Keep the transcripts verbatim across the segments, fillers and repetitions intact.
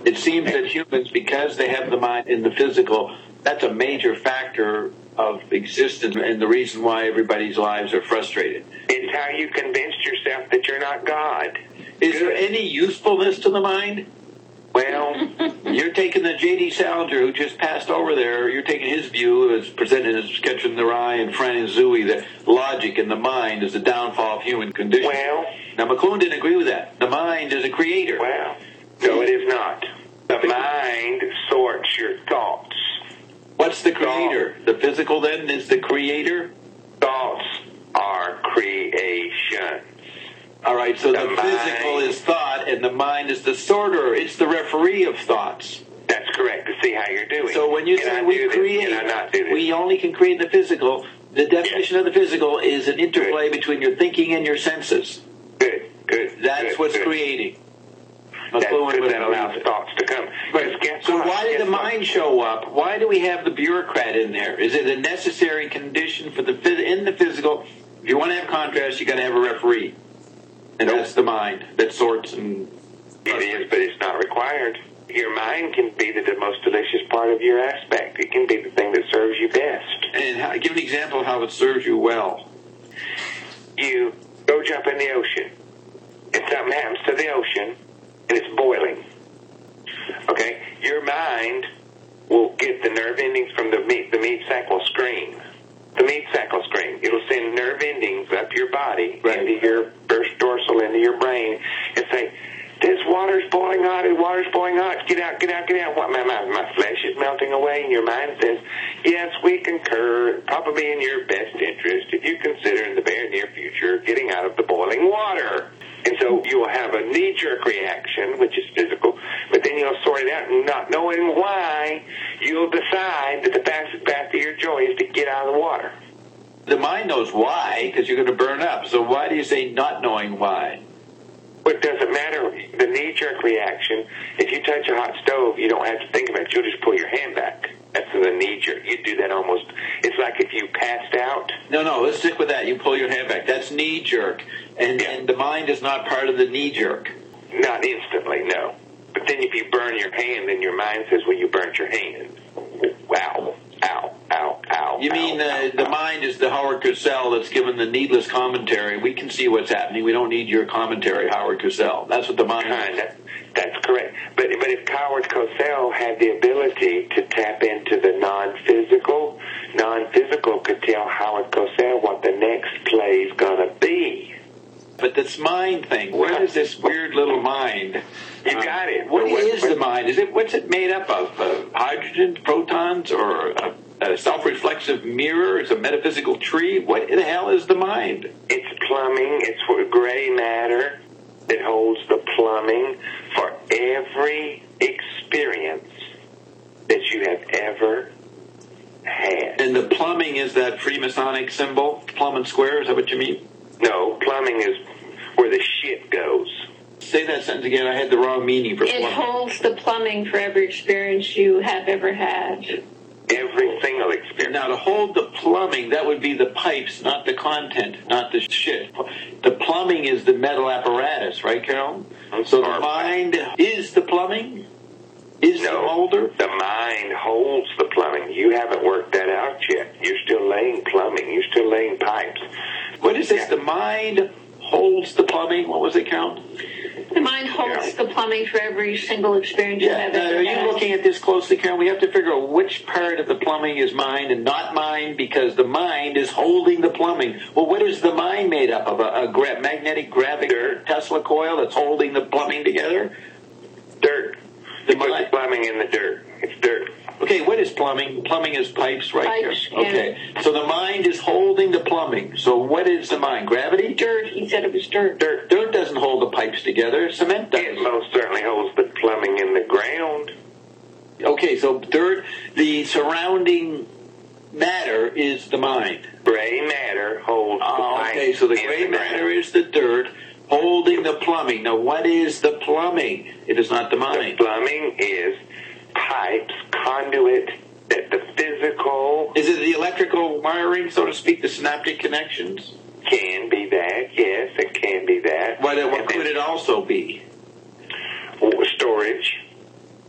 It seems that humans, because they have the mind in the physical, that's a major factor of existence and the reason why everybody's lives are frustrated. It's how you convinced yourself that you're not God. Is there any usefulness to the mind? Well, you're taking the J D Salinger, who just passed over there, you're taking his view as presented as Sketch in the Rye and Franz Zooey, that logic in the mind is the downfall of human condition. Well, now, McLuhan didn't agree with that. The mind is a creator. Well, no, it is not. The mind sorts your thoughts. What's the creator? The physical, then, is the creator? Thoughts are creation. All right, so the, the physical mind, is thought, and the mind is the sorter. It's the referee of thoughts. That's correct, to see how you're doing. So when you can say I we create, can I not do this? We only can create the physical. The definition yes. of the physical is an interplay good. between your thinking and your senses. Good, good. That's good, what's good. creating. That's good. That allows thoughts to come. But, so what? why did guess the what? mind show up? Why do we have the bureaucrat in there? Is it a necessary condition for the in the physical? If you want to have contrast, you got to have a referee. And nope. That's the mind that sorts and... It is, but it's not required. Your mind can be the, the most delicious part of your aspect. It can be the thing that serves you best. And how, give an example of how it serves you well. You go jump in the ocean, and something happens to the ocean, and it's boiling. Okay? Your mind will get the nerve endings from the meat. The meat sac will scream. The meat sac will scream. It'll send nerve endings up your body, right. into your first dorsal, into your brain, and say, this water's boiling hot, this water's boiling hot, get out, get out, get out. My, my, my flesh is melting away, and your mind says, yes, we concur, probably in your best interest, if you consider in the very near future getting out of the boiling water. And so you'll have a knee-jerk reaction, which is physical, but then you'll sort it out, and not knowing why, you'll decide that the fastest path to your joy is to get out of the water. The mind knows why, because you're going to burn up. So why do you say not knowing why? Well, it doesn't matter. The knee-jerk reaction, if you touch a hot stove, you don't have to think about it. You'll just pull your hand back. That's the knee-jerk. You do that almost. It's like if you passed out. No, no, let's stick with that. You pull your hand back. That's knee-jerk. And, yeah. and the mind is not part of the knee-jerk. Not instantly, no. But then if you burn your hand, then your mind says, well, you burnt your hand. Wow. Ow, ow, ow. You ow, mean ow, uh, the ow. mind is the Howard Cosell that's given the needless commentary. We can see what's happening. We don't need your commentary, Howard Cosell. That's what the mind Kind is. of. That's correct. But but if Howard Cosell had the ability to tap into the non-physical, non-physical could tell Howard Cosell what the next play is going to be. But this mind thing, what is this weird little mind? You got it. Uh, what what is what, the mind? Is it what's it made up of? Uh, hydrogen, protons, or a, a self-reflexive mirror? It's a metaphysical tree. What the hell is the mind? It's plumbing. It's for gray matter. It holds the plumbing for every experience that you have ever had. And the plumbing is that Freemasonic symbol, plumb and square. Is that what you mean? No, plumbing is where the shit goes. Say that sentence again. I had the wrong meaning for it plumbing. It holds the plumbing for every experience you have ever had. Every single experience. Now, to hold the plumbing, that would be the pipes, not the content, not the shit. The plumbing is the metal apparatus, right, Carol? I'm so sorry. The mind is the plumbing? Is no, the molder? The mind holds the plumbing. You haven't worked that out yet. You're still laying plumbing. You're still laying pipes. What is this? Yeah. The mind holds the plumbing? What was it, Carol? The mind holds yeah. the plumbing for every single experience yeah. you have now, ever Are you had. looking at this closely, Karen? We have to figure out which part of the plumbing is mind and not mind, because the mind is holding the plumbing. Well, what is the mind made up of? A, a gra- magnetic gravity Tesla coil that's holding the plumbing together? Dirt. The you put mind- the plumbing in the dirt. It's dirt. Okay, what is plumbing? Plumbing is pipes, right? Pipes, here. Okay, yeah. So the mind is holding the plumbing. So what is the mind? Gravity? Dirt. He said it was dirt. Dirt. Dirt doesn't hold the pipes together. Cement does. It most certainly holds the plumbing in the ground. Okay, so dirt, the surrounding matter is the mind. Gray matter holds the Oh, pipe. okay, so the in gray the matter ground. is the dirt holding the plumbing. Now, what is the plumbing? It is not the mind. The plumbing is pipes, conduit, that the physical... Is it the electrical wiring, so to speak, the synaptic connections? Can be that, yes, it can be that. What, what And could then it also be? storage.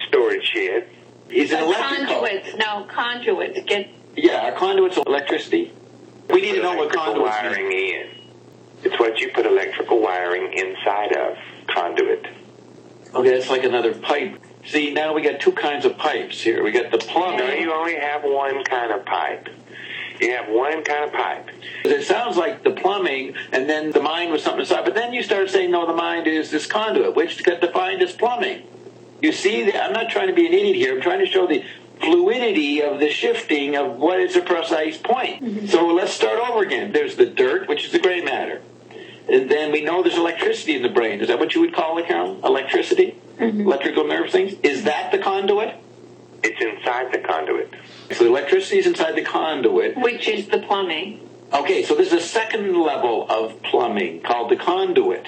shit. Is it But electrical? conduits, no, conduits get. Yeah, are conduits electricity? We need to know what Electrical conduits wiring mean. in. It's what you put electrical wiring inside of. Conduit. Okay, that's like another pipe. See, now we got two kinds of pipes here. We got the No, plumbing. you only have one kind of pipe. You have one kind of pipe. It sounds like the plumbing, and then the mind was something aside. But then you start saying, no, the mind is this conduit, which got defined as plumbing. You see, I'm not trying to be an idiot here. I'm trying to show the fluidity of the shifting of what is a precise point. Mm-hmm. So let's start over again. There's the dirt, which is the gray matter. And then we know there's electricity in the brain. Is that what you would call it, Carol? Electricity? Mm-hmm. Electrical nerve things? Is that the conduit? It's inside the conduit. So the electricity is inside the conduit. Which is the plumbing. Okay, so there's a second level of plumbing called the conduit.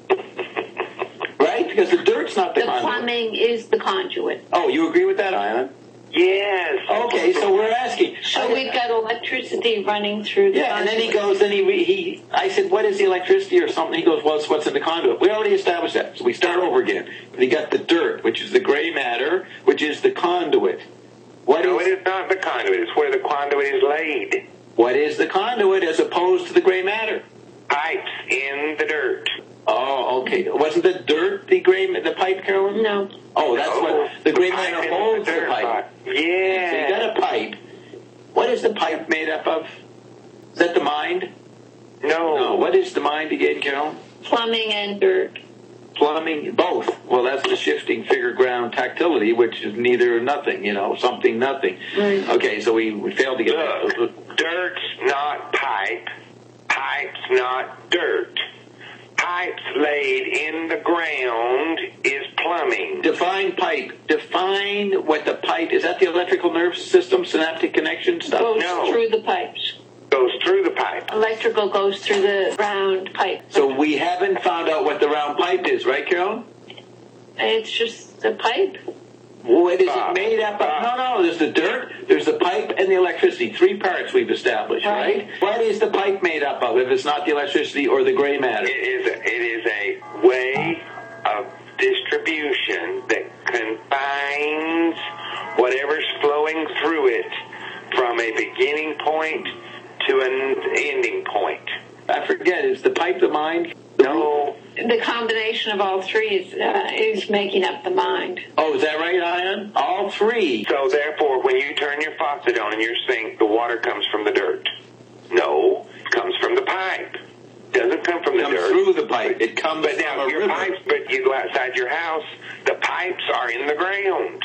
Right? Because the dirt's not the, the conduit. The plumbing is the conduit. Oh, you agree with that, Ion? Yes. Okay, so we're asking. So we've got electricity running through the Yeah, conduit. and then he goes, then he, he, I said, what is the electricity or something? He goes, well, it's what's in the conduit. We already established that. So we start over again. We got the dirt, which is the gray matter, which is the conduit. What no, is, it is not the conduit. It's where the conduit is laid. What is the conduit as opposed to the gray matter? Pipes in the dirt. Oh, okay. Wasn't the dirt the gray, the pipe, Carolyn? No. Oh, that's no, what the gray pipe matter in holds the, dirt pipe. pipe. Yeah. So you got a pipe. What is the pipe made up of? Is that the mind? No. No. What is the mind again, Carol? Plumbing and dirt. Plumbing, both. Well, that's the shifting figure ground tactility, which is neither or nothing, you know, something, nothing. Right. Okay, so we, we failed to get Look, that. dirt's not pipe. Pipe's not dirt. Pipes laid in the ground is plumbing. Define pipe. Define what the pipe, is that the electrical nerve system, synaptic connection stuff? Goes No. through the pipes. Goes through the pipe. Electrical goes through the round pipe. So we haven't found out what the round pipe is, right, Carol? It's just the pipe. What is Uh, it made up of? uh, No, no, there's the dirt, there's the pipe, and the electricity. Three parts we've established, right? Right. What is the pipe made up of if it's not the electricity or the gray matter? It is a, it is a way of distribution that confines whatever's flowing through it from a beginning point to an ending point. I forget, is the pipe the mind? No. The combination of all three is uh, is making up the mind. Oh, is that right, Ion? All three. So therefore, when you turn your faucet on in your sink, the water comes from the dirt. No, it comes from the pipe. Doesn't come from It the comes dirt. through the pipe. It comes But from now a your river. pipes, but you go outside your house, the pipes are in the ground.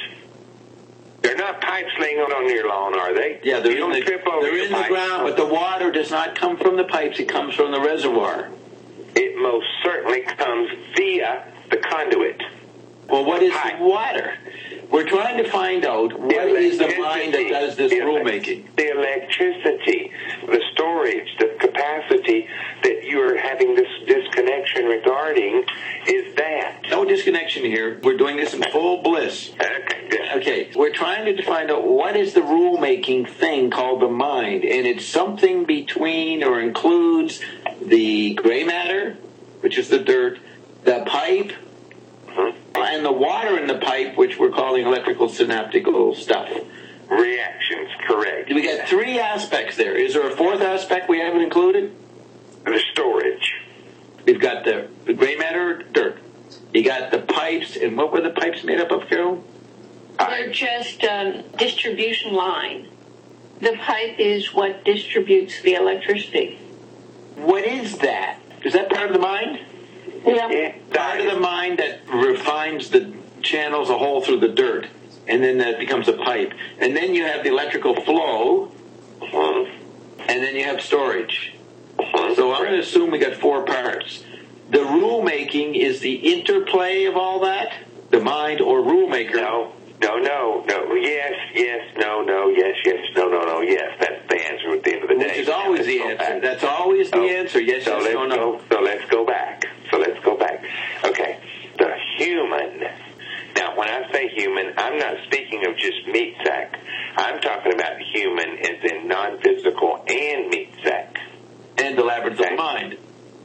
They're not pipes laying on your lawn, are they? Yeah, they're you don't in the, trip over they're your in the pipes. ground, but the water does not come from the pipes. It comes from the reservoir. It most certainly comes via the conduit. Well, what is Pipe. the water? We're trying to find out what is the mind that does this The rulemaking. The electricity, the storage, the capacity that you are having this disconnection regarding is that. No disconnection here. We're doing this in full bliss. Okay, good. Okay, we're trying to find out what is the rule-making thing called the mind, and it's something between or includes the gray matter, which is the dirt, the pipe, Mhm. and the water in the pipe, which we're calling electrical synaptical stuff. Reactions, correct. We got three aspects there. Is there a fourth aspect we haven't included? The storage. We've got the, the gray matter, dirt. You got the pipes, and what were the pipes made up of, Carol? They're just um, distribution line. The pipe is what distributes the electricity. What is that? Is that part of the mind? Yeah. Yeah, Part of the mind that refines the channels a hole through the dirt, and then that becomes a pipe. And then you have the electrical flow, Mhm. and then you have storage. Mhm. So I'm going to assume we got four parts. The rule-making is the interplay of all that? The mind or rule-maker? No, no, no, no. Yes, yes, no, no, yes, yes, no, no, no, yes. That's the answer at the end of the day. Which is always Let's the go answer. back. That's always the So- answer. Yes, so yes, let's no, no. Go, so let's go back. So let's go back. Okay. The human. Now, when I say human, I'm not speaking of just meat sack. I'm talking about human as in non-physical and meat sack. And the labyrinth Okay. of mind.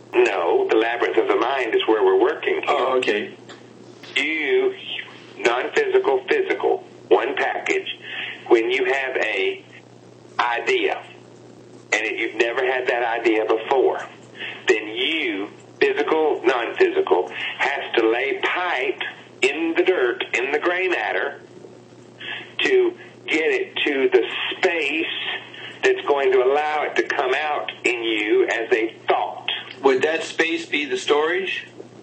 No, the labyrinth of the mind is where we're working here. Oh, okay. You, non-physical, physical. when you have a idea, and it, you've never had that idea before, then you, physical, non-physical, has to lay pipe in the dirt, in the gray matter, to get it to the space that's going to allow it to come out in you as a thought. Would that space be the storage?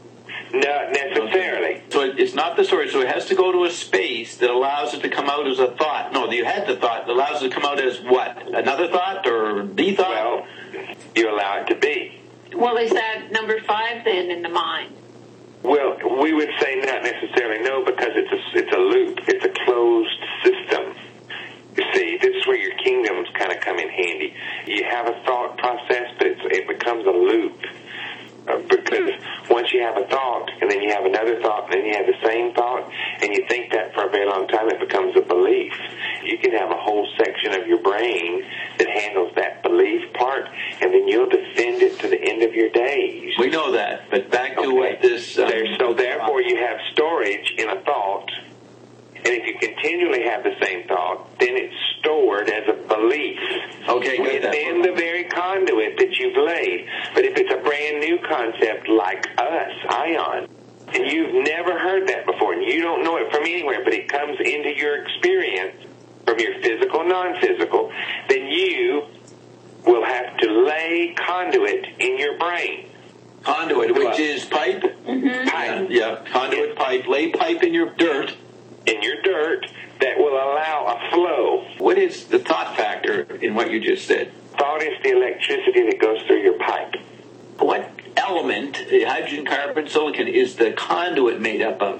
Not necessarily. Okay. So it's not the storage. So it has to go to a space that allows it to come out as a thought. No, you had the thought that allows it to come out as what? Another thought or the thought? Well, you allow it to be. Well, is that number five then in the mind? Well, we would say not necessarily no, because it's a, it's a loop. It's a closed system. You see, this is where your kingdoms kind of come in handy. You have a thought process, but it's, it becomes a loop. Uh, because once you have a thought, and then you have another thought, and then you have the same thought, and you think that for a very long time, it becomes a belief. You can have a whole section of your brain that handles that belief part, and then you'll defend it to the end of your days. We know that, but back to Okay. what this... Um, there, so therefore, you have storage in a thought, and if you continually have the same thought, then it's stored as a belief Okay, good. within the very conduit that you've laid. But if it's a brand new concept like us, Ion, and you've never heard that before, and you don't know it from anywhere, but it comes into your experience from your physical, non-physical, then you will have to lay conduit in your brain. Conduit, which is pipe? Mm-hmm. Pipe. Yeah, conduit pipe. Lay pipe in your dirt. In your dirt that will allow a flow. What is the thought factor in what you just said? Thought is the electricity that goes through your pipe. What element, hydrogen, carbon, silicon, is the conduit made up of?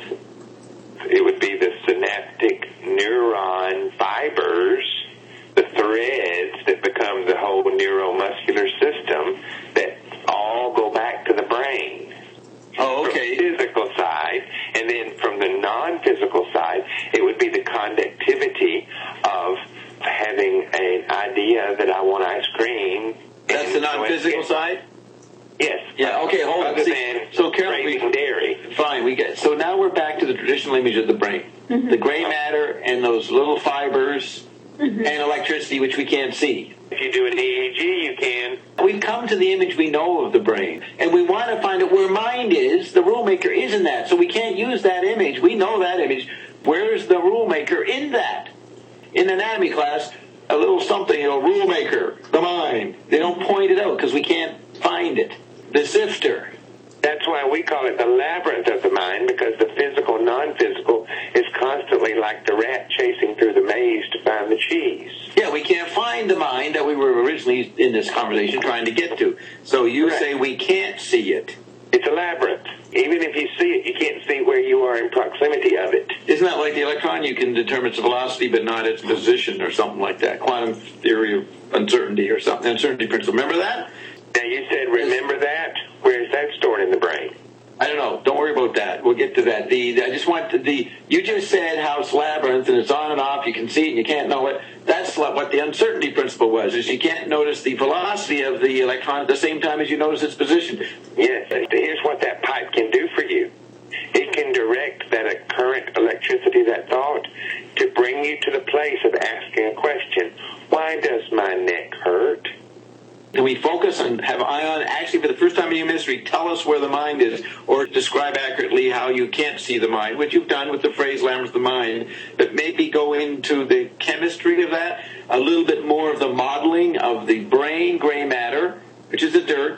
It would be the synaptic neuron fibers, the threads that become the whole neuromuscular system that all go back to the brain. Oh, okay. From the physical side, and then from the non-physical side, it would be the conductivity of having an idea that I want ice cream. That's the non-physical side? Yes. Yeah, okay, hold on. Other See, than so, Carol, we- craving dairy. Fine, we get. So now we're back to the traditional image of the brain. Mm-hmm. The gray matter and those little fibers and electricity, which we can't see. If you do an E E G, you can. We come to the image we know of the brain, and we want to find out where mind is. The rule maker is in that, so we can't use that image. We know that image. Where's the rule maker in that? In anatomy class, a little something, you know, rule maker, the mind. They don't point it out because we can't find it. The sifter. That's why we call it the labyrinth of the mind, because the physical, non-physical is constantly like the rat chasing through the maze to find the cheese. Yeah, we can't find the mind that we were originally in this conversation trying to get to. So you Correct. say we can't see it. It's a labyrinth. Even if you see it, you can't see where you are in proximity of it. Isn't that like the electron? You can determine its velocity but not its position or something like that. Quantum theory of uncertainty or something. Uncertainty principle. Remember that? Now, you said, remember that? Where is that stored in the brain? I don't know. Don't worry about that. We'll get to that. The, I just want to, the. You just said how it's labyrinth and it's on and off. You can see it and you can't know it. That's what the uncertainty principle was. Is you can't notice the velocity of the electron at the same time as you notice its position. Yes. Here's what that pipe can do for you. It can direct that current electricity, that thought, to bring you to the place of asking a question. Why does my neck hurt? Can we focus and have Ion actually, for the first time in human history, tell us where the mind is, or describe accurately how you can't see the mind, which you've done with the phrase labyrinth of the mind, but maybe go into the chemistry of that, a little bit more of the modeling of the brain gray matter, which is the dirt,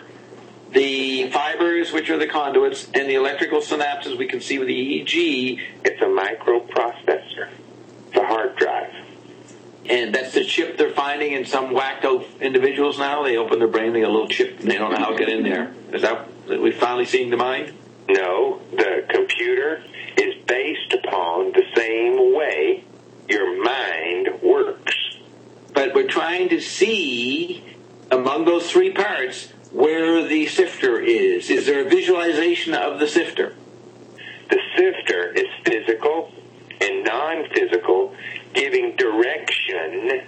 the fibers, which are the conduits, and the electrical synapses we can see with the E E G. It's a microprocessor. It's a hard drive. And that's the chip they're finding in some whacked out individuals now. They open their brain, they get a little chip, and they don't know how to get in there. Is that we finally seeing the mind? No, the computer is based upon the same way your mind works. But we're trying to see among those three parts where the sifter is. Is there a visualization of the sifter? The sifter is physical and non-physical, giving direction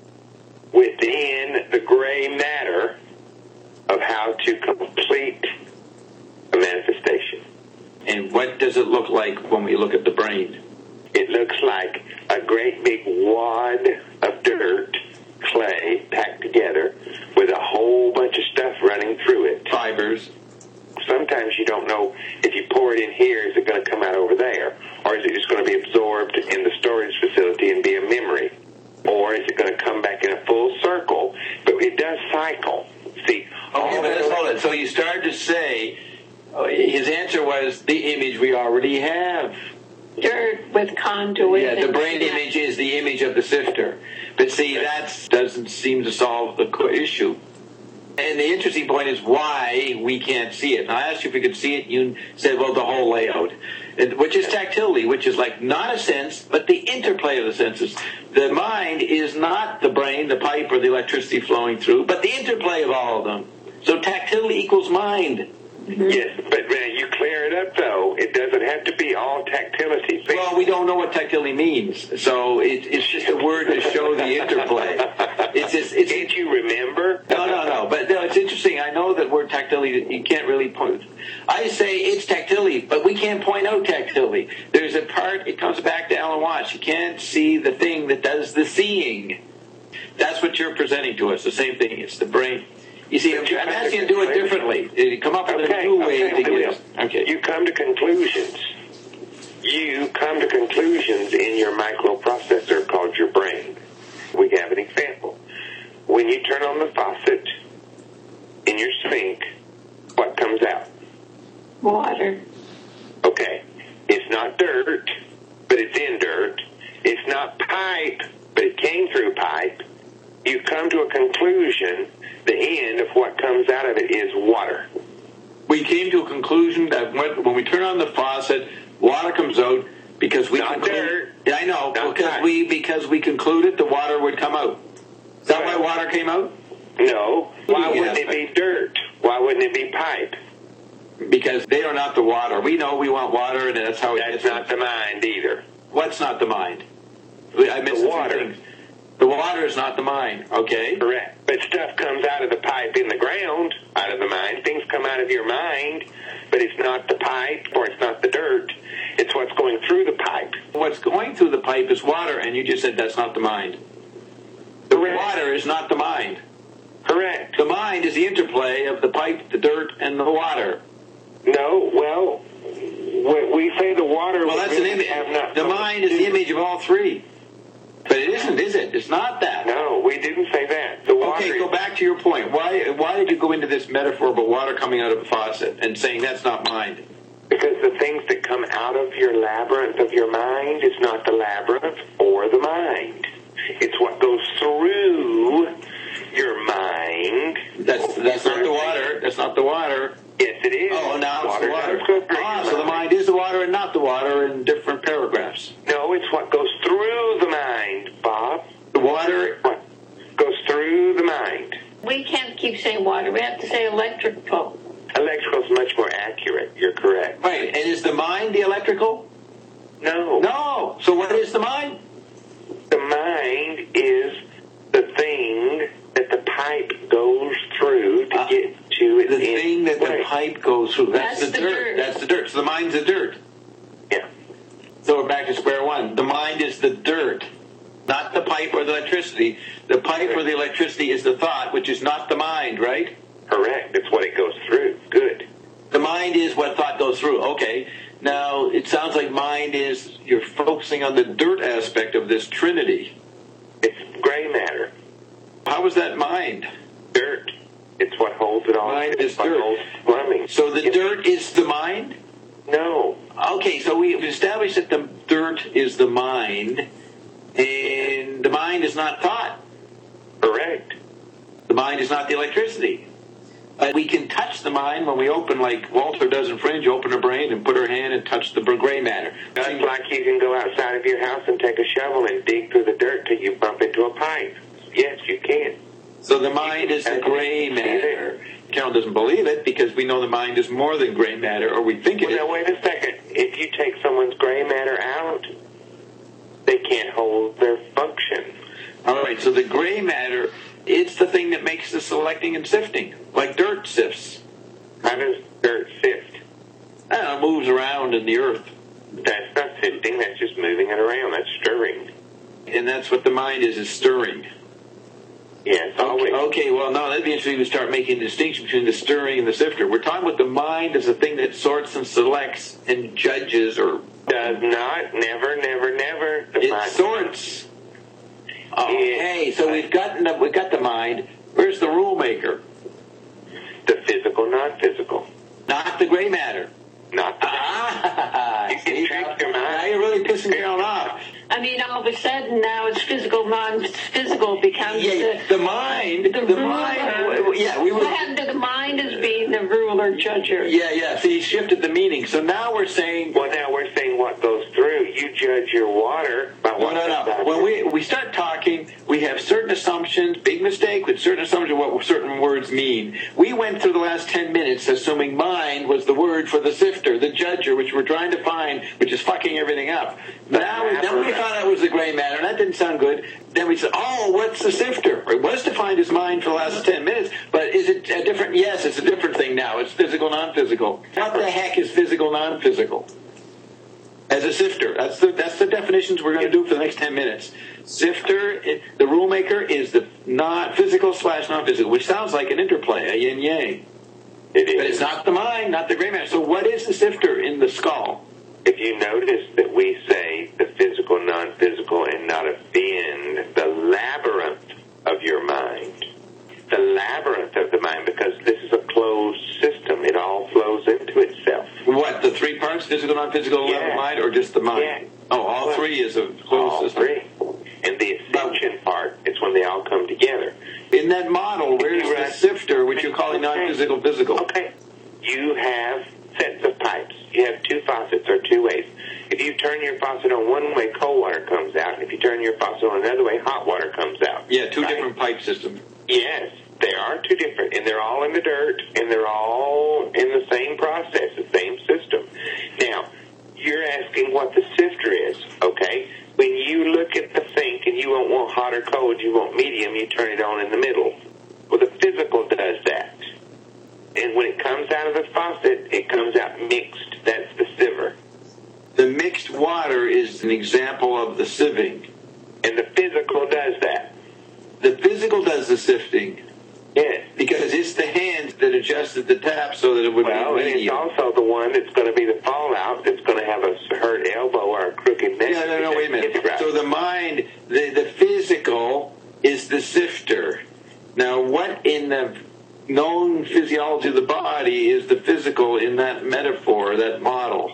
within the gray matter of how to complete a manifestation. And what does it look like when we look at the brain? It looks like a great big wad of dirt, clay, packed together with a whole bunch of stuff running through it. Fibers. Sometimes you don't know if you pour it in here, is it going to come out over there? Or is it just going to be absorbed in the storage facility and be a memory? Or is it going to come back in a full circle? But it does cycle. See? Okay, but let's hold it. So you started to say, uh, his answer was the image we already have. Dirt with conduit. Yeah, the and- brain yeah. image is the image of the sifter. But see, that doesn't seem to solve the co- issue. And the interesting point is why we can't see it. And I asked you if you could see it. You said, well, the whole layout, and- which is tactility, which is like not a sense, but the interplay of the senses. The mind is not the brain, the pipe, or the electricity flowing through, but the interplay of all of them. So tactility equals mind. Yes, but when you clear it up, though, it doesn't have to be all tactility. Well, we don't know what tactility means, so it, it's just a word to show the interplay. It's just, it's, Can't you remember? No, no, no. But no, it's interesting. I know that word tactility, you can't really point. I say it's tactility, but we can't point out tactility. There's a part, it comes back to Alan Watts. You can't see the thing that does the seeing. That's what you're presenting to us, the same thing. It's the brain. You see, I'm, I'm asking you to do it differently. You come up with Okay, a new way okay, to William. get it. Okay. You come to conclusions. You come to conclusions in your microprocessor called your brain. We have an example. When you turn on the faucet in your sink, what comes out? Water. Okay. It's not dirt, but it's in dirt. It's not pipe, but it came through pipe. You come to a conclusion. The end of what comes out of it is water. We came to a conclusion that when, when we turn on the faucet, water comes out because we Not conclude- dirt. Yeah, I know Not because pipe. we because we concluded the water would come out. Is that why Right. water came out? No. Why Yeah. wouldn't it be dirt? Why wouldn't it be pipe? Because they are not the water. We know we want water, and that's how it That's gets. not the mind either. What's not the mind? I missed The a few water. things. The water is not the mind. Okay. Correct. But stuff comes out of the pipe in the ground, out of the mind. Things come out of your mind, but it's not the pipe or it's not the dirt. It's what's going through the pipe. What's going through the pipe is water, and you just said that's not the mind. The Correct. water is not the mind. Correct. The mind is the interplay of the pipe, the dirt, and the water. No, well, when we say the water... Well, we that's an really image. have not The something mind to is the do- image of all three. But it isn't, is it? It's not that. No, we didn't say that. The water Okay, is- go back to your point. Why why did you go into this metaphor about water coming out of a faucet and saying that's not mind? Because the things that come out of your labyrinth of your mind is not the labyrinth or the mind. It's what goes through your mind. That's that's not the water. That's not the water. Yes, it is. Oh, now it's water the water. does go through Ah, your so the mind is the water and not the water in different paragraphs. No, it's what goes through the mind, Bob. The water. What goes through the mind. We can't keep saying water. We have to say electrical. Electrical is much more accurate. You're correct. Right. And is the mind the electrical? No. No. So what is the mind? The mind is the thing that the pipe goes through to Uh, get to its The end thing that the place. pipe goes through. That's, That's the, the dirt. dirt. That's the dirt. So the mind's the dirt. Yeah. So we're back to square one. The mind is the dirt, not the pipe or the electricity. The pipe or the electricity is the thought, which is not the mind, right? Correct. It's what it goes through. Good. The mind is what thought goes through. Okay. Now, it sounds like mind is, you're focusing on the dirt aspect of this trinity. It's gray matter. How is that mind? Dirt. It's what holds it all. Mind it's is what dirt. holds plumbing. So the It's- dirt is the mind? No. Okay, so we've established that the dirt is the mind, and the mind is not thought. Correct. The mind is not the electricity. But we can touch the mind when we open, like Walter does in Fringe, open her brain and put her hand and touch the gray matter. Just like you can go outside of your house and take a shovel and dig through the dirt till you bump into a pipe. Yes, you can. So the mind is the gray matter. Carol doesn't believe it because we know the mind is more than gray matter, or we think it Well, is. now, wait a second. If you take someone's gray matter out, they can't hold their function. All right, so the gray matter, it's the thing that makes the selecting and sifting, like dirt sifts. How does dirt sift? I don't know, it moves around in the earth. That's not sifting, that's just moving it around. That's stirring. And that's what the mind is, is stirring. Yes, Okay, always. okay, well, now that'd be interesting to start making a distinction between the stirring and the sifter. We're talking about the mind as a thing that sorts and selects and judges or... Does not, never, never, never. It define- sorts. Okay, so we've gotten the, we've got the mind. Where's the rule maker? The physical, non-physical. Not the gray matter. Not the... Ah, You can see, trick now, your mind. now you're really pissing Carol off. I mean, all of a sudden now it's physical, non-physical becomes Yeah, the, the mind, the, the, ruler. mind. Yeah, we were. What happened to the mind as being the ruler, judger? Yeah, yeah. See, he shifted the meaning. So now we're saying. Well, now we're saying what goes through. You judge your water by No, what no, comes no. out. When we we start talking, we have certain assumptions. Big mistake with certain assumptions of what certain words mean. We went through the last ten minutes assuming mind was the word for the sifter, the judger, which we're trying to find, which is fucking everything up. Now, then we found out it was the gray matter, and that didn't sound good. Then we said, oh, what's the sifter? It was defined as mind for the last ten minutes, but is it a different? Yes, it's a different thing now. It's physical, non-physical. What the heck is physical, non-physical? As a sifter. That's the that's the definitions we're going to do for the next ten minutes. Sifter, it, the rule maker, is the non physical slash non-physical, which sounds like an interplay, a yin-yang. It is. But it's not the mind, not the gray matter. So what is the sifter in the skull? If you notice that we say the physical, non-physical, and not offend the labyrinth of your mind, the labyrinth of the mind, because this is a closed system. It all flows into itself. What, the three parts, physical, non-physical, Yeah. level mind, or just the mind? Yeah. Oh, all three is a closed All system. three. And the ascension part is when they all come together. In that model, where's You the run- sifter, which you're calling non-physical, physical? Okay. You have sets of pipes. You have two faucets or two ways. If you turn your faucet on one way, cold water comes out. And if you turn your faucet on another way, hot water comes out. Yeah, two Right? different pipe systems. Yes, they are two different, and they're all in the dirt, and they're all in the same process, the same system. Now, you're asking what the sifter is, okay? When you look at the sink and you don't want hot or cold, you want medium, you turn it on in the middle. Well, the physical does that. And when it comes out of the faucet, it comes out mixed. That's the sieve. The mixed water is an example of the sieving. And the physical does that. The physical does the sifting Yes. because it's the hand that adjusted the tap so that it would Well, be and it's medium. also the one that's going to be the fallout that's going to have a hurt elbow or a crooked neck. No, no, no, wait a minute. It's right. So the mind, the, the physical is the sifter. Now, what in the known physiology of the body is the physical in that metaphor, that model?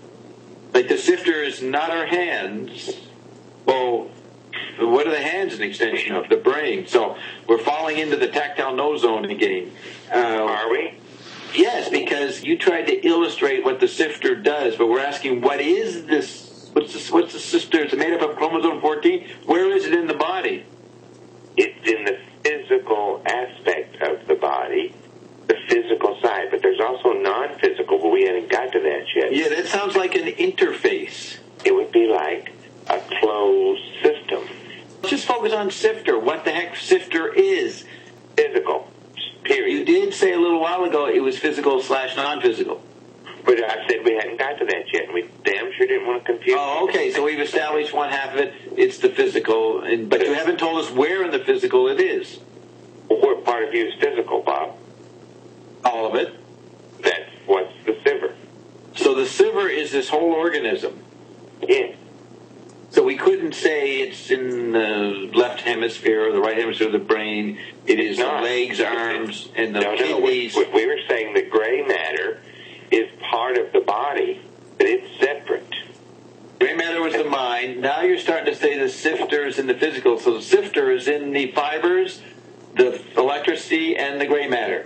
Like the sifter is not our hands. Well, what are the hands an extension of? The brain. So we're falling into the tactile no zone again. Uh, Are we? Yes, because you tried to illustrate what the sifter does, but we're asking what is this? What's the, what's the sifter? It's made up of chromosome fourteen. Where is it in the body? It's in the physical aspect of the body, the physical side, but there's also non-physical, but we haven't got to that yet. Yeah, that sounds like an interface. It would be like a closed system. Let's just focus on sifter. What the heck sifter is? Physical, period. You did say a little while ago it was physical slash non-physical. But I said we hadn't got to that yet, and we damn sure didn't want to confuse. Oh, okay. So we've established one half of it. It's the physical, and, but you haven't told us where in the physical it is. What part of you is physical, Bob? All of it. That's what's the sieve. So the sieve is this whole organism. Yeah. So we couldn't say it's in the left hemisphere or the right hemisphere of the brain. It is the not. legs, arms, and the No, no. kidneys. We, we were saying the gray matter is part of the body, but it's separate. Gray matter was the mind. Now you're starting to say the sifter is in the physical. So the sifter is in the fibers, the electricity, and the gray matter.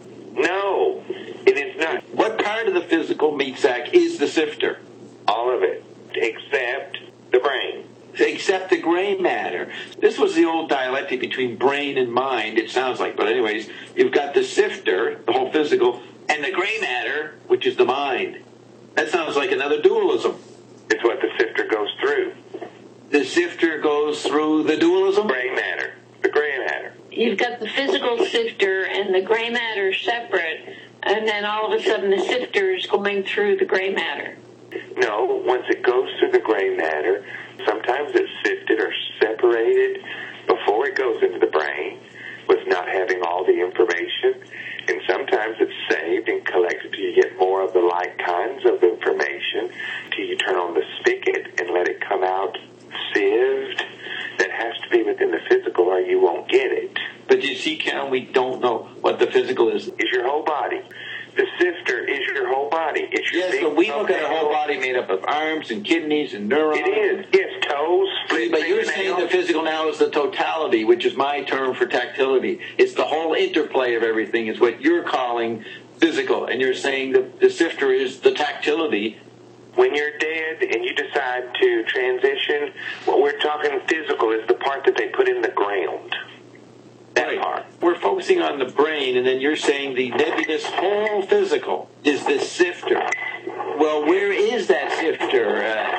No, it is not. What part of the physical meat sack is the sifter? All of it, except the brain. Except the gray matter. This was the old dialectic between brain and mind, it sounds like. But anyways, you've got the sifter, the whole physical, and the gray matter, which is the mind. That sounds like another dualism. It's what the sifter goes through. The sifter goes through the dualism? Gray matter. The gray matter. You've got the physical sifter and the gray matter separate, and then all of a sudden the sifter is going through the gray matter. No, once it goes through the gray matter, sometimes it's sifted or separated before it goes into the brain with not having all the information. And sometimes it's saved and collected till you get more of the like kinds of information, till you turn on the spigot and let it come out sieved. That has to be within the physical or you won't get it. But you see, Cal, we don't know what the physical is. It's your whole body. The sifter is your whole body. It's your Yes, but we look at a whole body made up of arms and kidneys and neurons. It is. Yes, toes, split But you're saying the physical now is the totality, which is my term for tactility. It's the whole interplay of everything is what you're calling physical. And you're saying the, the sifter is the tactility. When you're dead and you decide to transition, what we're talking physical is the part that they put in the ground. That right. part. We're focusing on the brain, and then you're saying the nebulous whole physical is the sifter. Well, where is that sifter?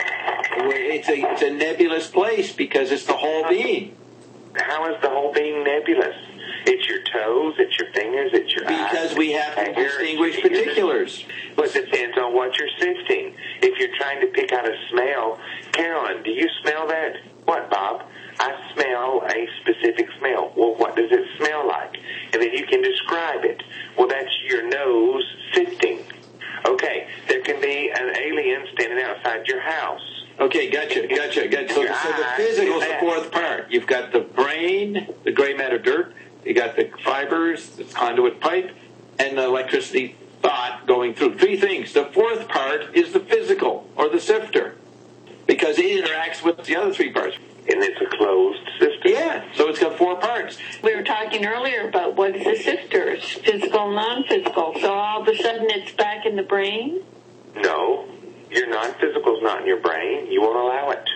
Uh, it's a it's a nebulous place because it's the whole being. How is the whole being nebulous? It's your toes, it's your fingers, it's your eyes. Because we have to distinguish particulars. But it depends on what you're sifting. If you're trying to pick out a smell, Carolyn, do you smell that? What, Bob? I smell a specific smell. Well, what does it smell like? And then you can describe it. Well, that's your nose sifting. Okay, there can be an alien standing outside your house. Okay, gotcha, gotcha, gotcha. So, so the physical is the fourth part. You've got the brain, the gray matter dirt. You got the fibers, the conduit pipe, and the electricity thought going through. Three things. The fourth part is the physical, or the sifter, because it interacts with the other three parts. And it's a closed system. Yeah, so it's got four parts. We were talking earlier about what is a sifter. It's physical, non-physical. So all of a sudden it's back in the brain? No, your non-physical is not in your brain. You won't allow it.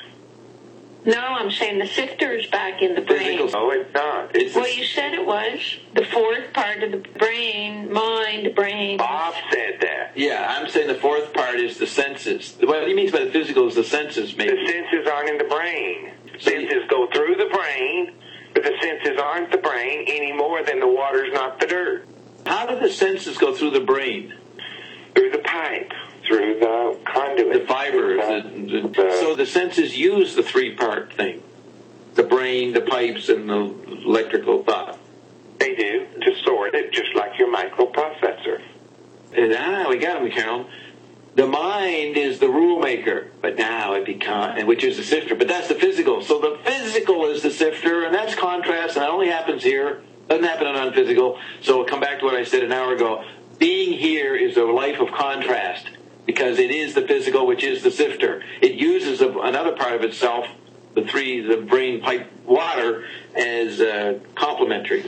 No, I'm saying the sifter is back in the brain. Physical. No, it's not. It's well, you said it was. The fourth part of the brain, mind, brain. Bob said that. Yeah, I'm saying the fourth part is the senses. What he means by the physical is the senses, maybe. The senses aren't in the brain. So senses you, go through the brain, but the senses aren't the brain any more than the water's not the dirt. How do the senses go through the brain? Through the pipe, through the conduit. The fibers. The, the, the, the, so the senses use the three-part thing. The brain, the pipes, and the electrical thought. They do, to sort it, just like your microprocessor. And, ah, we got him, Carol. The mind is the rule maker, but now it becomes, which is the sifter. But that's the physical. So the physical is the sifter, and that's contrast, and that only happens here. Doesn't happen in non-physical. So we'll come back to what I said an hour ago. Being here is a life of contrast, because it is the physical, which is the sifter. It uses a, another part of itself, the three, the brain, pipe, water, as uh, complementary.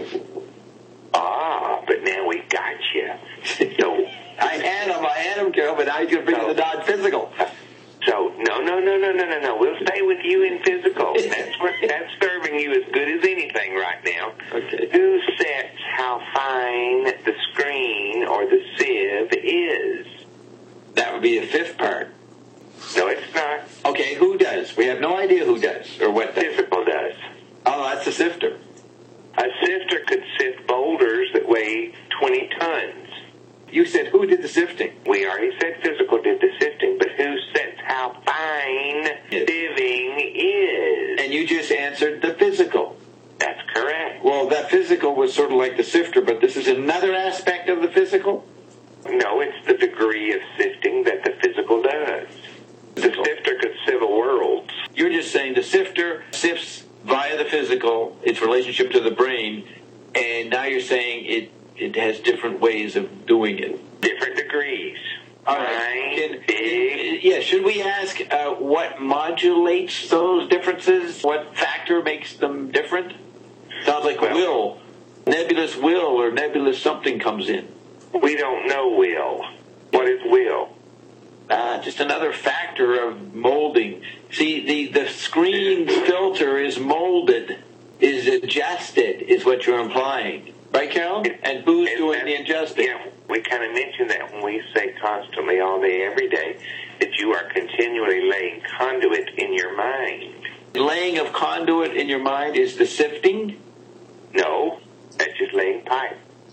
Ah, but now we got you. So, I had him, I had him, Carol, but now he's going to bring so, the non-physical. So, no, no, no, no, no, no, no. We'll stay with you in physical. That's what, that's serving you as good as anything right now. Okay. Who sets how fine the screen or the sieve is? That would be the fifth part. No, it's not. Okay, who does? We have no idea who does or what does. Physical does. Oh, that's the sifter. A sifter could sift boulders that weigh twenty tons. You said who did the sifting? We already said physical did the sifting, but who sets how fine Yes. sieving is? And you just answered the physical. That's correct. Well, that physical was sort of like the sifter, but this is another aspect of the physical? No, it's the degree of sifting that the physical does. The sifter could sieve worlds. You're just saying the sifter sifts via the physical, its relationship to the brain, and now you're saying it, it has different ways of doing it. Different degrees. All right. Fine, Can- big. yeah, should we ask uh, what modulates those differences? What factor makes them different? Sounds like Well- will. Nebulous will or nebulous something comes in. We don't know will. What is will? Ah, just another factor of molding. See, the, the screen filter is molded, is adjusted, is what you're implying. Right, Carol? And who's And doing that- the adjusting? Yeah, we kind of mention that when we say constantly, all day, every day, that you are continually laying conduit in your mind. Laying of conduit in your mind is the sifting? No, that's just laying pipe.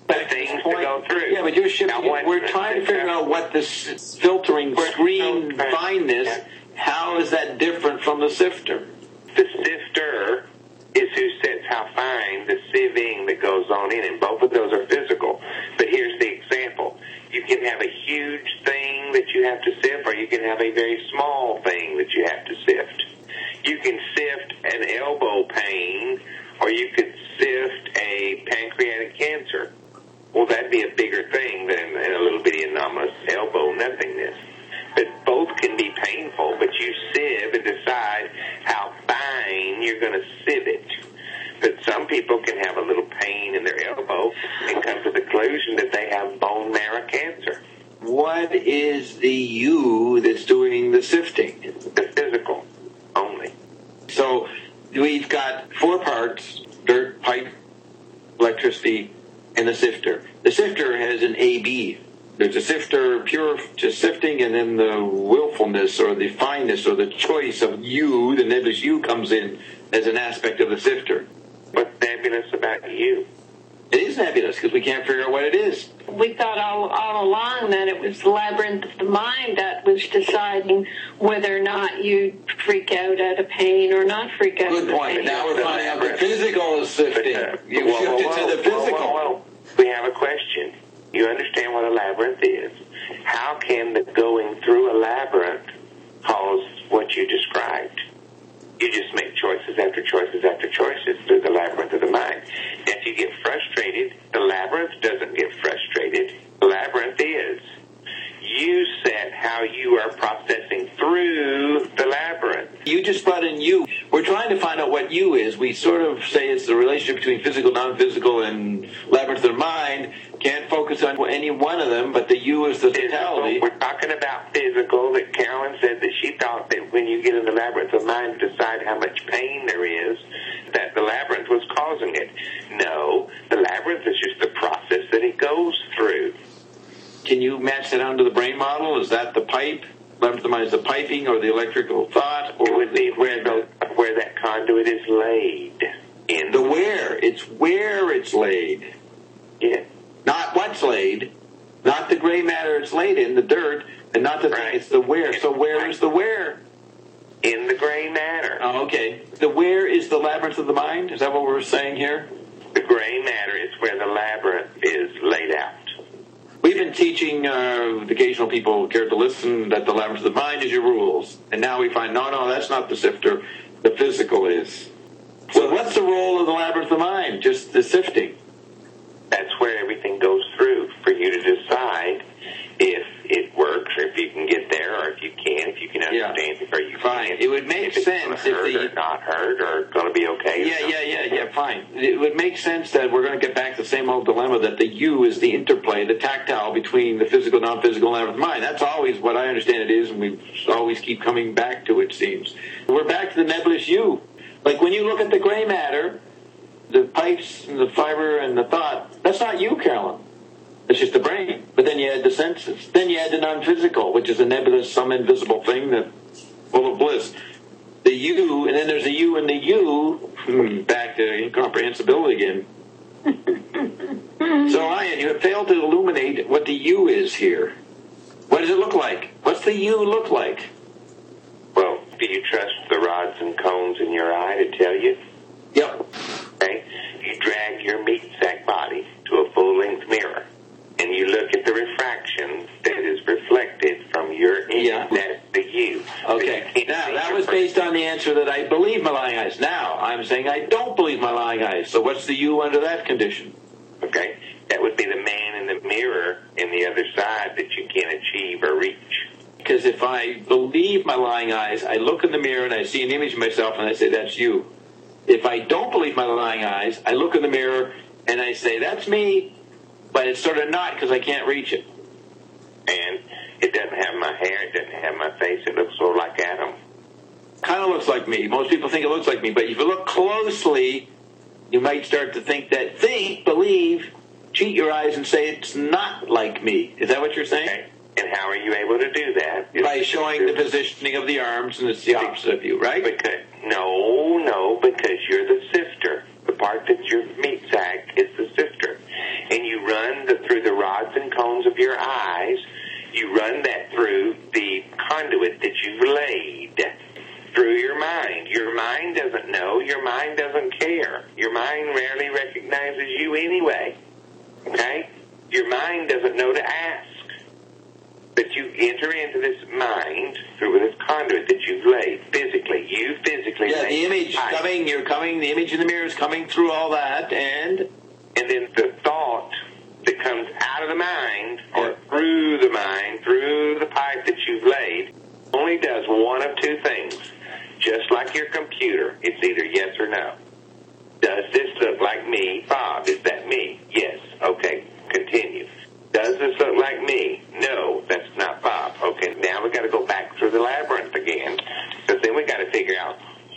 the things to go through. Yeah, but you're shifting. Now, what- We're trying to figure out what this filtering screen filtering. fineness, how is that different from the sifter? The sifter is who sets how fine the sieving that goes on in, and both of those are physical. But here's the example. You can have a huge thing that you have to sift, or you can have a very small thing that you have to sift. You can sift an elbow pain, or you could sift a pancreatic cancer. Well, that'd be a bigger thing than a little bitty anomalous elbow nothingness. But both can be painful, but you sieve and decide how fine you're going to sieve it. But some people can have a little pain in their elbow and come to the conclusion that they have bone marrow cancer. What is the you that's doing the sifting? The physical only. So we've got four parts: dirt, pipe, electricity, and the sifter. The sifter has an A B. There's a sifter, pure just sifting, and then the willfulness or the fineness or the choice of you, the nebulous you, comes in as an aspect of the sifter. What's nebulous about you? It is nebulous because we can't figure out what it is. We thought all, all along that it was the labyrinth of the mind that was deciding whether or not you freak out at a pain or not freak out Good at a point. pain. Now we're finding out the physical is sifting. But, uh, You whoa, shifted whoa, to the whoa, physical. whoa, whoa, whoa. We have a question. You understand what a labyrinth is. How can the going through a labyrinth cause what you described? You just make choices after choices after choices through the labyrinth of the mind. If you get frustrated, the labyrinth doesn't get frustrated. The labyrinth is. You set how you are processing through the labyrinth. You just brought in you. We're trying to find out what you is. We sort of say it's the relationship between physical, non-physical, and labyrinth of the mind. Can't focus on any one of them, but the you is the totality. We're talking about physical, that Carolyn said that she thought that when you get in the labyrinth of mind to decide how much pain there is, that the labyrinth was causing it. No, the labyrinth is just the process that it goes through. Can you match that onto the brain model? Is that the pipe? Labyrinth of the mind is the piping or the electrical thought? Or It would be where, the, where that conduit is laid. In the where. It's where it's laid. Yeah. Not what's laid. Not the gray matter it's laid in, the dirt, and not the Right. thing. It's the where. So where is the where? In the gray matter. Oh, okay. The where is the labyrinth of the mind? Is that what we're saying here? The gray matter is where the labyrinth is laid out. We've been teaching uh, the occasional people who care to listen that the labyrinth of the mind is your rules. And now we find, no, no, that's not the sifter. The physical is. So what's the role of the labyrinth of the mind? Just the sifting. That's where everything goes through for you to decide if it works, or if you can get there, or if you can, if you can understand Yeah. it, or you Fine. can't. It would make if it's sense gonna if hurt the- or not hurt, or going to be okay. or Yeah, something. yeah, yeah, yeah, fine. It would make sense that we're going to get back to the same old dilemma that the you is the interplay, the tactile between the physical, non-physical, and labyrinth of the mind. That's always what I understand it is, and we always keep coming back to it, seems. We're back to the nebulous you. Like when you look at the gray matter, the pipes and the fiber and the thought, that's not you, Carolyn. It's just the brain. But then you add the senses. Then you add the non-physical, which is a nebulous, some invisible thing that's full of bliss. The you, and then there's a you and the you. Hmm, back to incomprehensibility again. So, Ian, you have failed to illuminate what the you is here. What does it look like? What's the you look like? Well, do you trust the rods and cones in your eye to tell you? Yep. Okay? You drag your meat sack body to a full-length mirror, and you look at the refraction that is reflected from your image. Yeah. That's the you. Okay. But you can't Now, see that your was based on the answer that I believe my lying eyes. Now, I'm saying I don't believe my lying eyes. So what's the you under that condition? Okay? That would be the man in the mirror in the other side that you can't achieve or reach. Because if I believe my lying eyes, I look in the mirror and I see an image of myself and I say, that's you. If I don't believe my lying eyes, I look in the mirror and I say, that's me, but it's sort of not because I can't reach it. And it doesn't have my hair, it doesn't have my face, it looks sort of like Adam. Kind of looks like me. Most people think it looks like me, but if you look closely, you might start to think that, think, believe, cheat your eyes and say it's not like me. Is that what you're saying? Okay? And how are you able to do that? By showing the positioning of the arms, and it's the opposite of you, right? Because, no, no, because you're the sifter. The part that's your meat sack is the sifter. And you run the, through the rods and cones of your eyes, you run that through the conduit that you've laid through your mind. Your mind doesn't know. Your mind doesn't care. Your mind rarely recognizes you anyway. Okay? Your mind doesn't know to ask. But you enter into this mind through this conduit that you've laid physically. You physically Yeah, laid the image mind. coming, you're coming, the image in the mirror is coming through all that, and And then the thought that comes out of the mind or through the mind, through the pipe that you've laid, only does one of two things. Just like your computer, it's either yes or no. Does this look like me? Bob, is that me? Yes. Okay, continue. Does this look like me? No, that's not Bob. Okay, now we got to go back through the labyrinth again, because then we got to figure out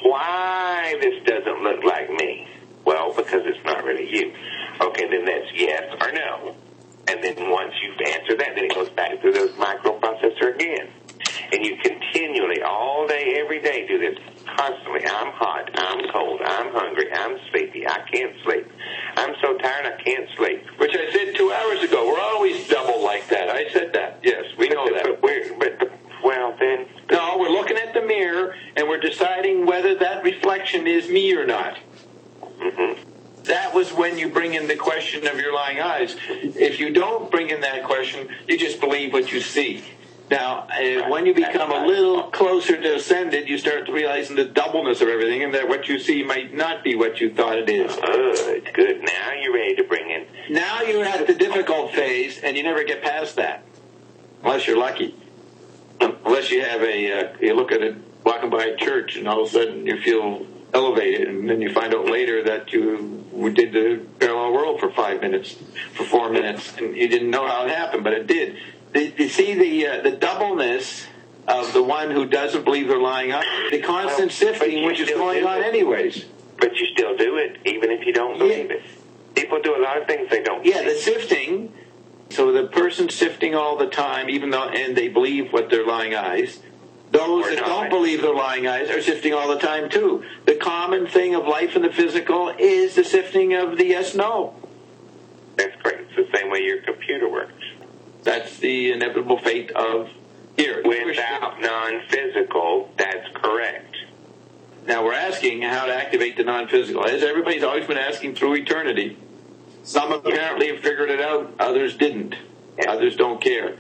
why this doesn't look like me. Well, because it's not really you. Okay, then that's yes or no. And then once you've answered that, then it goes back through the microprocessor again. And you continually, all day, every day, do this constantly. I'm hot, I'm cold, I'm hungry, I'm sleepy, I can't sleep. I'm so tired I can't sleep. which I said two hours ago. We're always double like that. I said that. Yes, we know that. But we're, but, well, then... No, we're looking at the mirror, and we're deciding whether that reflection is me or not. Mm-hmm. That was when you bring in the question of your lying eyes. If you don't bring in that question, you just believe what you see. Now, uh, when you become a little closer to ascended, you start realizing the doubleness of everything, and that what you see might not be what you thought it is. Good, good. Now you're ready to bring in... Now you're at the difficult phase, and you never get past that, unless you're lucky. Unless you have a, uh, you look at it walking by a church, and all of a sudden you feel elevated, and then you find out later that you did the parallel world for five minutes, for four minutes, and you didn't know how it happened, but it did. You see the uh, the doubleness of the one who doesn't believe they're lying up, the constant Well, sifting, which is going on anyways. But you still do it, even if you don't believe Yeah. it. People do a lot of things they don't Yeah, believe. the sifting. So the person sifting all the time, even though and they believe what their lying eyes. Those Or that not. don't believe their lying eyes are sifting all the time too. The common thing of life in the physical is the sifting of the yes/no. That's great. It's the same way your computer works. That's the inevitable fate of here. Without non-physical, that's correct. Now we're asking how to activate the non-physical. As everybody's always been asking through eternity. Some apparently have figured it out, others didn't. Yeah. Others don't care.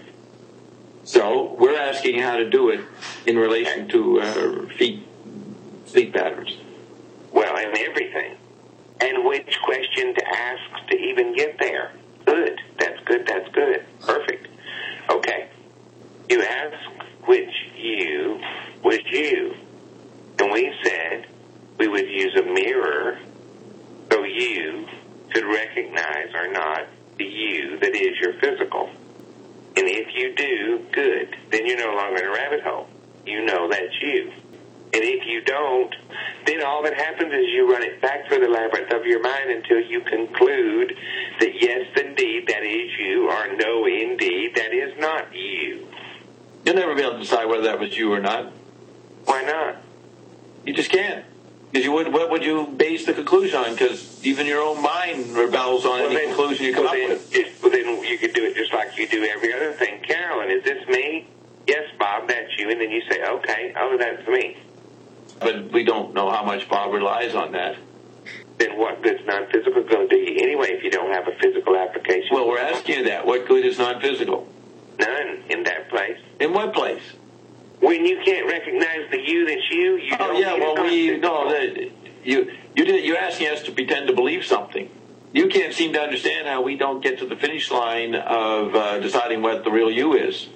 So we're asking how to do it in relation to uh, feet, sleep patterns. Well, and everything. And which question to ask to even get there. Good. That's good. That's good. Perfect. Okay. You ask which you was you. And we said we would use a mirror so you could recognize or not the you that is your physical. And if you do, good. Then you're no longer in a rabbit hole. You know that's you. And if you don't, then all that happens is you run it back through the labyrinth of your mind until you conclude that yes, indeed, that is you, or no, indeed, that is not you. You'll never be able to decide whether that was you or not. Why not? You just can't. Because you would, what would you base the conclusion on? Because even your own mind rebels on Well, any then, conclusion you come well, up then, with. just, well, then you could do it just like you do every other thing. Carolyn, is this me? Yes, Bob, that's you. And then you say, okay, oh, that's me. But we don't know how much Bob relies on that. Then what good's non-physical going to do you anyway if you don't have a physical application? Well, we're asking you that. What good is non-physical? None in that place. In what place? When you can't recognize the you that's you, you Oh, don't yeah, need well, a we, non-physical. no, that, you, you did, you're asking us to pretend to believe something. You can't seem to understand how we don't get to the finish line of uh, deciding what the real you is.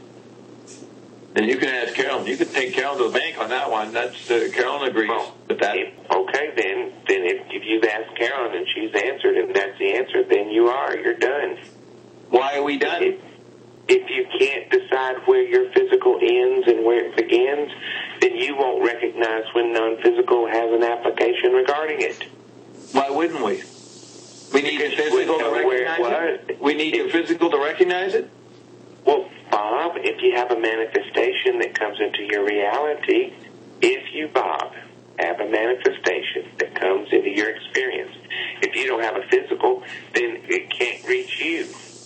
And you can ask Carolyn. You can take Carolyn to the bank on that one. That's uh, Carolyn agrees Well, with that. if- okay, then then if, if you've asked Carolyn and she's answered and that's the answer, then you are. You're done. Why are we done? If, if you can't decide where your physical ends and where it begins, then you won't recognize when non-physical has an application regarding it. Why wouldn't we? We need Because the you physical wouldn't to know where it recognize it. was. We need the physical to recognize it. Well, Bob, if you have a manifestation that comes into your reality, if you, Bob, have a manifestation that comes into your experience, if you don't have a physical, then it can't reach you.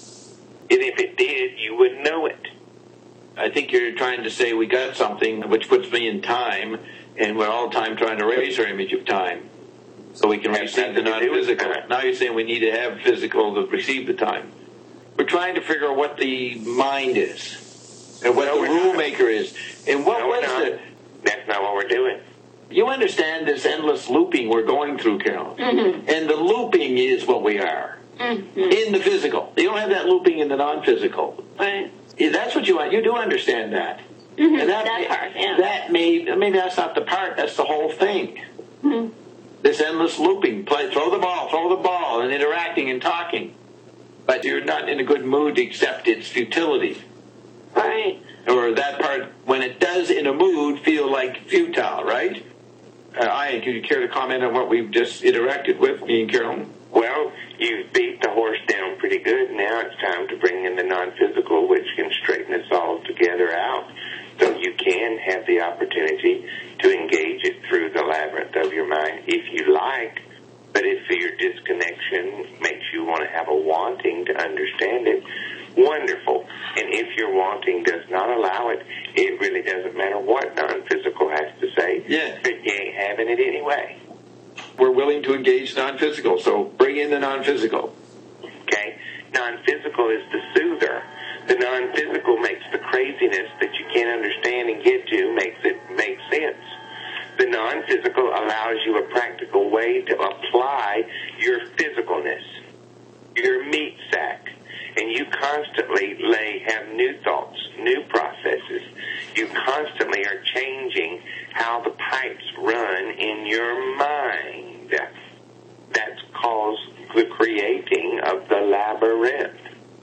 if it did, you wouldn't know it. I think you're trying to say we got something which puts me in time, and we're all the time trying to raise our image of time so we can That's receive the nothing to do with non-physical. time. Now you're saying we need to have physical to receive the time. We're trying to figure out what the mind is and what No, the we're rule not. maker is. And what No, we're was not. the... That's not what we're doing. You understand this endless looping we're going through, Carol. Mm-hmm. And the looping is what we are. Mm-hmm. In the physical. You don't have that looping in the non-physical. Right. Yeah, that's what you want. You do understand that. Mm-hmm. And That may, part, yeah. That may, maybe that's not the part, that's the whole thing. Mm-hmm. This endless looping. Play, throw the ball, throw the ball, and interacting and talking. But you're not in a good mood to accept its futility. Right. Or that part, when it does in a mood, feel like futile, right? Uh, Ian, could you care to comment on what we've just interacted with, me and Carolyn? Well, you beat the horse down pretty good. Now it's time to bring in the non-physical, which can straighten us all together out. So you can have the opportunity to engage it through the labyrinth of your mind if you like. But if your disconnection makes you want to have a wanting to understand it, wonderful. And if your wanting does not allow it, it really doesn't matter what non-physical has to say. Yeah. But you ain't having it anyway. We're willing to engage non-physical, so bring in the non-physical. Okay? Non-physical is the soother. The non-physical makes the craziness that you can't understand and get to, makes it make sense. The non-physical allows you a practical way to apply your physicalness, your meat sack. And you constantly lay, have new thoughts, new processes. You constantly are changing how the pipes run in your mind. That's caused the creating of the labyrinth.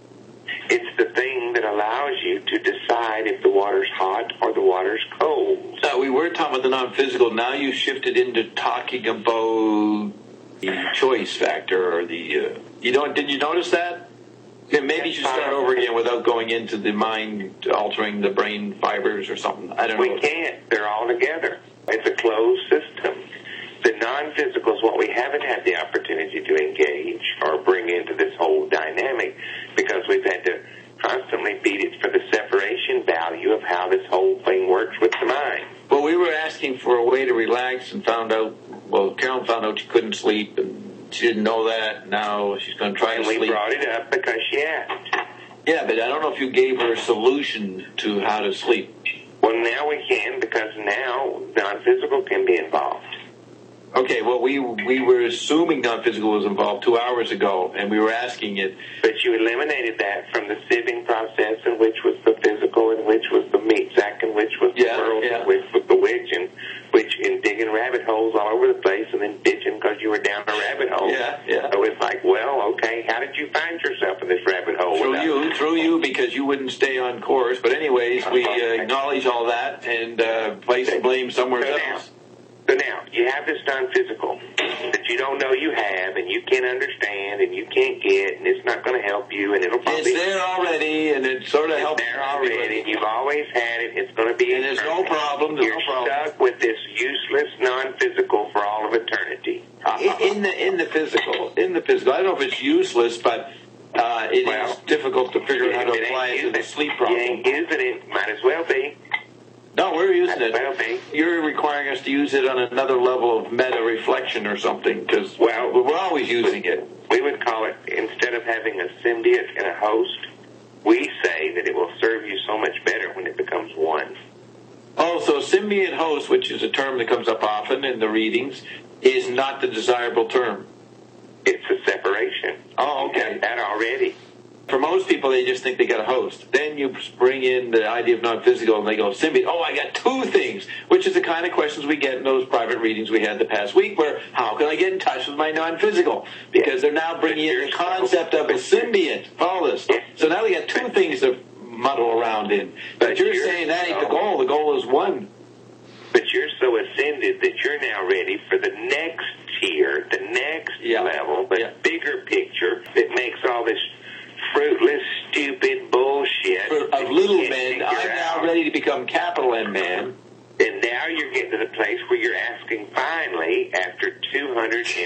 It's the thing that allows you to decide if the water's hot or the water's cold. Now, we were talking about the non-physical. Now you shifted into talking about the choice factor or the... Uh, you don't? Did you notice that? Yeah, maybe you should start over again without going into the mind altering the brain fibers or something. I don't know. We can't. They're all together. It's a closed system. The non-physical is what we haven't had the opportunity to engage or bring into this whole dynamic because we've had to constantly beat it for the separation value of how this whole thing works with the mind. Well, we were asking for a way to relax and found out, well, Carolyn found out she couldn't sleep and she didn't know that. Now she's going to try And to we sleep. brought it up because she asked. Yeah, but I don't know if you gave her a solution to how to sleep. Well, now we can because now non-physical can be involved. Okay, well, we we were assuming non-physical was involved two hours ago, and we were asking it. But you eliminated that from the sieving process, in which was the physical, and which was the meat sack, and which was the Yeah, world, yeah. and which was the witch, and which in digging rabbit holes all over the place, and then ditching because you were down a rabbit hole. Yeah, yeah. So it's like, well, okay, how did you find yourself in this rabbit hole? Through without- you, through you, because you wouldn't stay on course. But anyways, we uh, acknowledge all that and uh, place the blame somewhere So now, else. so now, you have this non-physical that you don't know you have, and you can't understand, and you can't get, and it's not going to help you, and it'll probably It's there already, and it sort of It's helps. there already, and you've always had it. It's going to be And there's no eternal. problem, there's You're no problem. stuck with this useless non-physical for all of eternity. In, in the in the physical, in the physical. I don't know if it's useless, but uh, it Well, is difficult to figure out how to If it apply ain't it to the using- sleep You problem. ain't using it. Might as well be. No, we're using Might as well it. be. You're requiring us to use it on another level of meta reflection or something, because Well- we're always using it. We would call it, instead of having a symbiote and a host, we say that it will serve you so much better when it becomes one. Also, symbiont host, which is a term that comes up often in the readings, is not the desirable term. It's a separation. Oh, You okay. got that already. For most people, they just think they got a host. Then you bring in the idea of non-physical, and they go, symbiont, oh, I got two things, which is the kind of questions we get in those private readings we had the past week, where how can I get in touch with my non-physical? Because they're now bringing in the concept of a symbiont. Follow this. So now we got two things to muddle around in. But you're saying that ain't the goal. The goal is one. But you're so ascended that you're now ready for the next tier, the next Yeah. level, the Yeah. bigger picture that makes all this fruitless, stupid bullshit For, that of you little can't men, figure I'm now out. ready to become capital M man. And now you're getting to the place where you're asking finally, after two hundred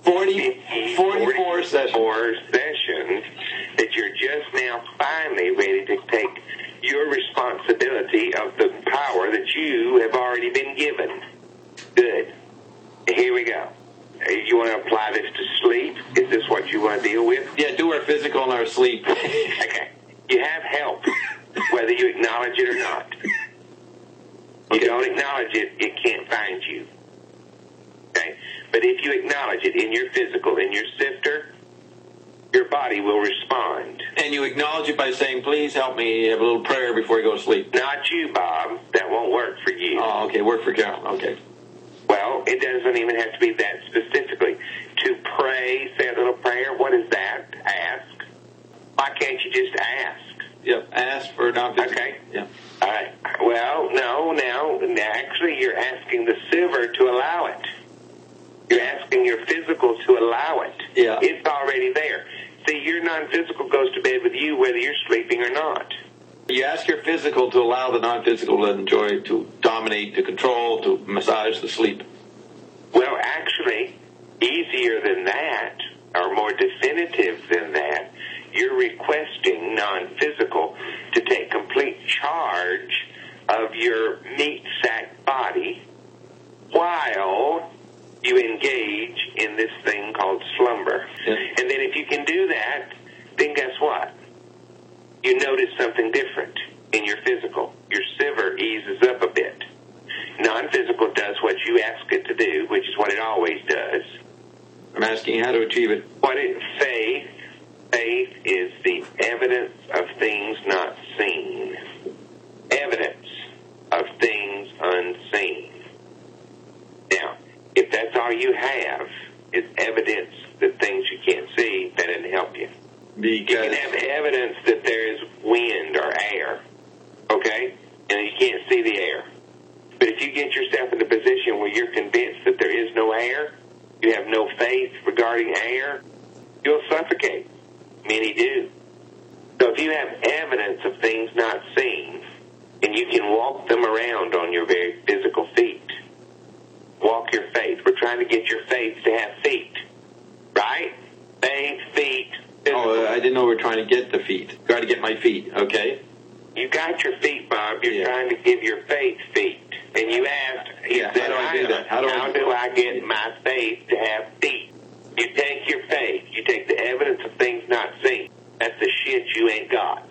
forty, forty-four sessions. Four sessions that you're just now finally ready to take your responsibility of the power that you have already been given. Good. Here we go. You want to apply this to sleep? Is this what you want to deal with? Yeah, do our physical and our sleep. Okay. You have help, whether you acknowledge it or not. If you don't acknowledge it, it can't find you. Okay? But if you acknowledge it in your physical, in your sifter, your body will respond. And you acknowledge it by saying, please help me have a little prayer before you go to sleep. Not you, Bob. That won't work for you. Oh, okay. Work for Carol. Okay. Well, it doesn't even have to be that specifically. To pray, say a little prayer, what is that? Ask. Why can't you just ask? Yep. Ask for non-physical. Okay. Yeah. All right. Well, no, now, actually, you're asking the silver to allow it. You're asking your physical to allow it. Yeah. It's already there. See, your non-physical goes to bed with you whether you're sleeping or not. You ask your physical to allow the non-physical to enjoy, to dominate, to control, to massage the sleep. Well, actually, easier than that, or more definitive than that, you're requesting non-physical to take complete charge of your meat sack body while you engage in this thing called slumber. Yeah. And then if you can do that, then guess what? You notice something different in your physical. Your siver eases up a bit. Non-physical does what you ask it to do, which is what it always does. I'm asking how to achieve it. What is faith? Faith is the evidence of things not seen. Evidence of things unseen. Now, if that's all you have is evidence that things you can't see, that doesn't help you. Because You can have evidence that there is wind or air, okay? And you can't see the air. But if you get yourself in a position where you're convinced that there is no air, you have no faith regarding air, you'll suffocate. Many do. So if you have evidence of things not seen, and you can walk them around on your very physical feet, walk your faith. We're trying to get your faith to have feet, right? Faith, feet, physical. Oh, I didn't know we were trying to get the feet. Trying to get my feet, okay? You got your feet, Bob. You're Yeah. trying to give your faith feet. And you asked, he Yeah, said, how do I do that? How do I how do do I get my faith to have feet? You take your faith. You take the evidence of things not seen. That's the shit you ain't got.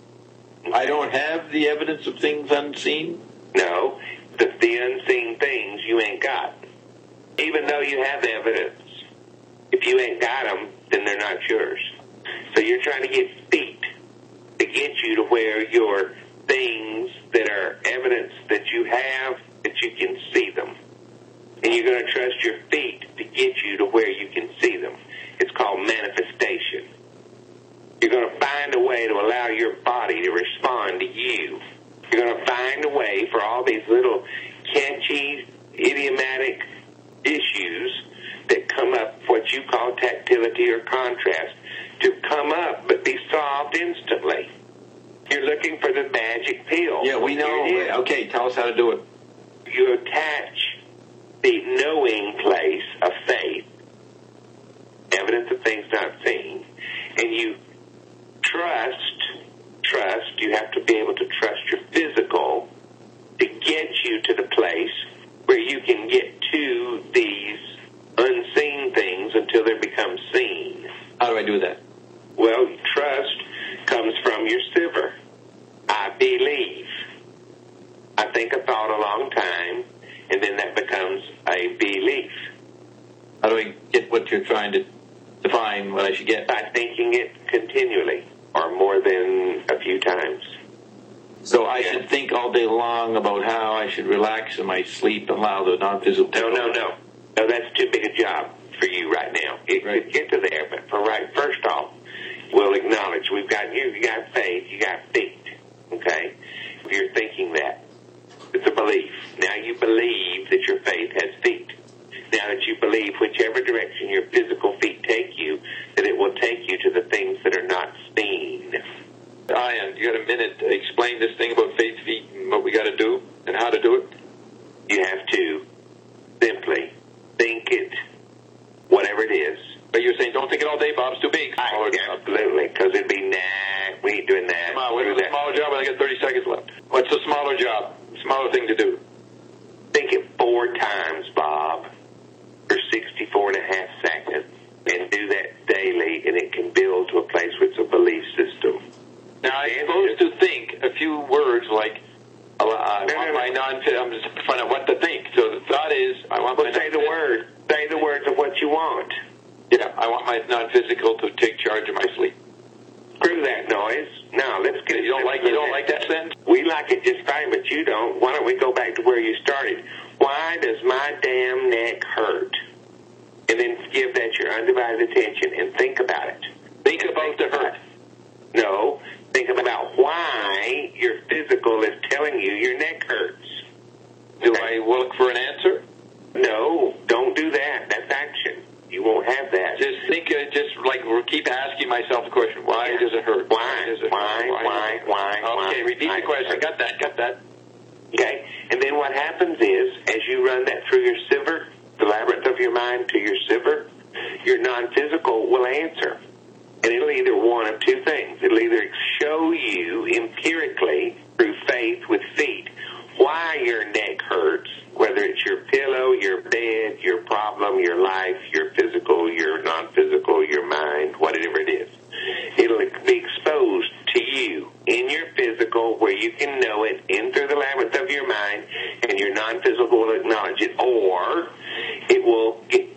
I don't have the evidence of things unseen? No, the, the unseen things you ain't got. Even though you have evidence, if you ain't got them, then they're not yours. So you're trying to get feet to get you to where your things that are evidence that you have, that you can see them. And you're going to trust your feet to get you to where you can see them. It's called manifestation. You're going to find a way to allow your body to respond to you. You're going to find a way for all these little catchy, idiomatic issues that come up, what you call tactility or contrast, to come up but be solved instantly. You're looking for the magic pill. Yeah, we know. Here it is. Okay, tell us how to do it. You attach the knowing place of faith, evidence of things not seen, and you trust, trust, you have to be able to trust your physical to get you to the place where you can get to these unseen things until they become seen. How do I do that? Well, trust comes from your siver. I believe. I think a thought a long time, and then that becomes a belief. How do I get what you're trying to define, what I should get? By thinking it continually, or more than a few times. So I Yeah. should think all day long about how I should relax in my sleep and allow the non-physical to No, go. no, no. No, that's too big a job for you right now. It Right. could get to there, but for right, first off, we'll acknowledge we've got you, you got faith, you got feet, okay? You're thinking that. It's a belief. Now you believe that your faith has feet. Now that you believe whichever direction your physical feet take you, that it will take you to the things that are not seen. Ian, you got a minute to explain this thing about faith feet and what we got to do and how to do it? You have to simply think it, whatever it is, all day, Bob. It's too big. Smaller I, job. absolutely, because it'd be, nah, we ain't doing that. Come on, what is Do a smaller job? I got thirty seconds left. What's a smaller job? Smaller thing to do. Think it four times, Bob, for sixty-four and a half seconds, and do that daily, and it can build to a place where it's a belief system. Now, I'm supposed to think a few words like, uh, I No, want no, my no. non I'm just finding out what to think. So the thought is, I want Well, my say the non- word. Say the words of what you want. Yeah, I want my non-physical to take charge of my sleep. Screw that noise. No, let's get it. You don't like you don't like that sentence? We like it just fine, but you don't. Why don't we go back to where you started? Why does my damn neck hurt? And then give that your undivided attention and think about it. Think about the hurt. No, think about why your physical is telling you your neck hurts. Do Okay. I look for an answer? No, don't do that. That's action. You won't have that. Just think, uh, just like keep asking myself the question: Why Yeah. does it hurt? Why? does it Why? hurt? Why? Why? Okay, Why? repeat Why? the question. Got that? Got that? Okay, and then what happens is, as you run that through your siver, the labyrinth of your mind to your siver, your non-physical will answer. And it'll either one of two things. It'll either show you empirically through faith with feet why your neck hurts, whether it's your pillow, your bed, your problem, your life, your physical, your non-physical, your mind, whatever it is. It'll be exposed to you in your physical where you can know it in through the labyrinth of your mind, and your non-physical will acknowledge it, or it will get